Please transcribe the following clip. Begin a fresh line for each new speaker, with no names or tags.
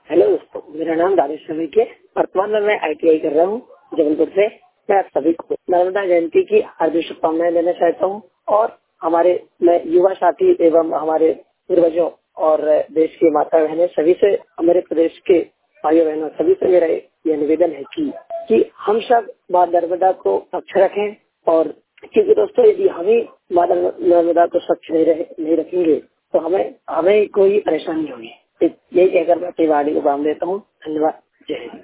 Hello दोस्तों, मेरा नाम दानिश रवि के। वर्तमान में मैं ITI कर रहा हूँ जबलपुर से। मैं आप सभी को नर्मदा जयंती की हार्दिक शुभकामनाएं देना चाहता हूँ और मैं युवा साथी एवं हमारे पूर्वजों और देश की माता बहनें सभी से, हमारे प्रदेश के भाइयों बहनों सभी से मेरा यह निवेदन है कि हम सब माँ नर्मदा को स्वच्छ रखें। और क्योंकि दोस्तों यदि हम ही माँ नर्मदा को स्वच्छ नहीं रखेंगे तो हमें कोई परेशानी होगी। यही कहकर मैं अपनी वाणी को विराम देता हूँ। धन्यवाद। जय हिंद।